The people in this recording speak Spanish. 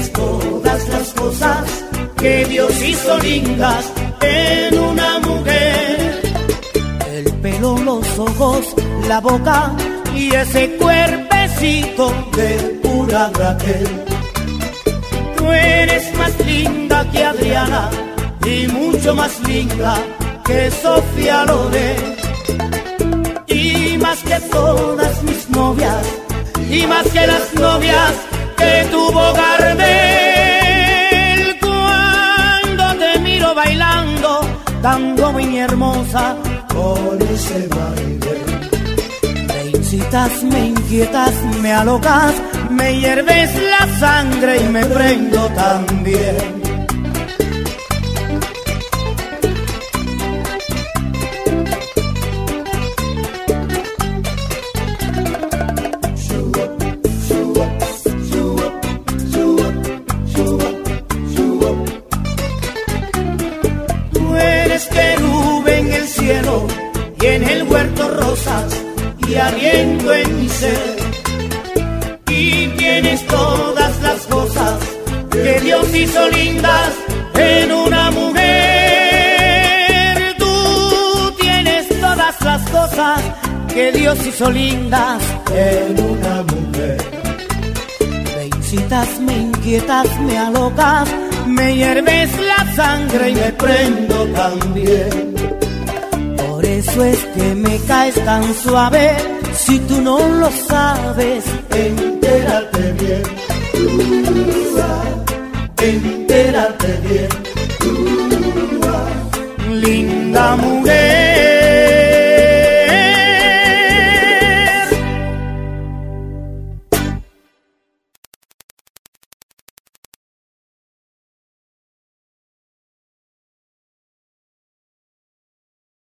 tienes todas las cosas que Dios hizo lindas en una mujer. El pelo, los ojos, la boca y ese cuerpecito de pura Raquel. Tú eres más linda que Adriana y mucho más linda que Sofía Loren. Y más que todas mis novias, y más que las novias que tuvo Gardel. Cuando te miro bailando, tango muy hermosa, con ese baile. Me incitas, me inquietas, me alocas, me hierves la sangre y me prendo también. Y en el huerto rosas y aliento en mi ser. Y tienes todas las cosas que Dios hizo lindas en una mujer. Tú tienes todas las cosas que Dios hizo lindas en una mujer. Me incitas, me inquietas, me alocas, me hierves la sangre y me prendo también. Por eso es que me caes tan suave, si tú no lo sabes, entérate bien. Entérate bien. Linda mujer.